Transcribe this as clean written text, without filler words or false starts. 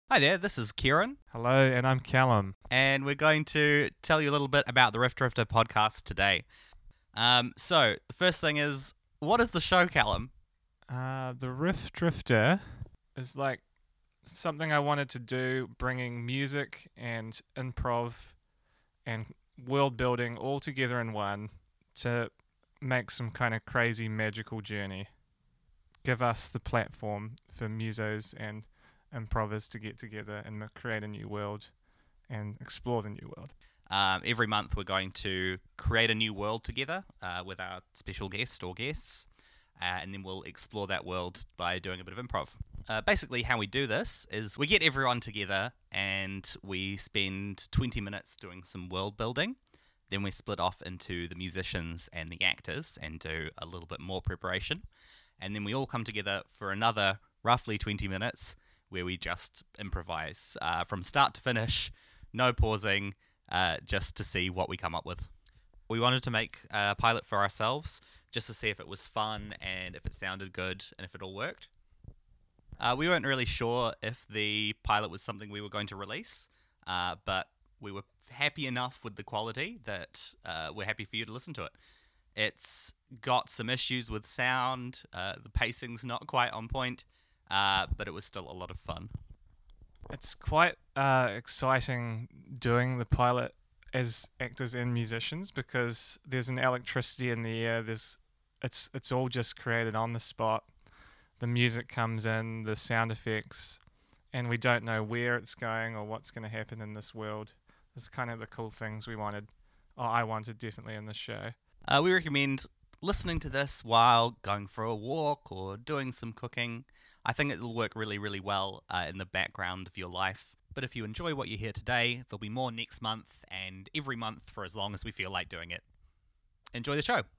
Hi there, this is Kieran, Hello, and I'm Callum. and we're going to tell you a little bit about the Rift Drifter podcast today. So, the first thing is, what is the show, Callum? The Riff Drifter is like something I wanted to do, bringing music and improv and world building all together in one to make some kind of crazy magical journey. Give us the platform for musos and improvers to get together and create a new world and explore the new world. Every month, we're going to create a new world together with our special guest or guests, and then we'll explore that world by doing a bit of improv. Basically, how we do this is we get everyone together and we spend 20 minutes doing some world building. Then we split off into the musicians and the actors and do a little bit more preparation. And then we all come together for another roughly 20 minutes where we just improvise from start to finish, no pausing, just to see what we come up with. We wanted to make a pilot for ourselves just to see if it was fun and if it sounded good and if it all worked. We weren't really sure if the pilot was something we were going to release, but we were happy enough with the quality that we're happy for you to listen to it. It's got some issues with sound, the pacing's not quite on point, but it was still a lot of fun. It's quite exciting doing the pilot as actors and musicians because there's an electricity in the air. It's all just created on the spot. The music comes in, the sound effects, and we don't know where it's going or what's going to happen in this world. It's kind of the cool things we wanted, or I wanted definitely in this show. We recommend listening to this while going for a walk or doing some cooking. I think it'll work really, really well in the background of your life. But if you enjoy what you hear today, there'll be more next month and every month for as long as we feel like doing it. Enjoy the show.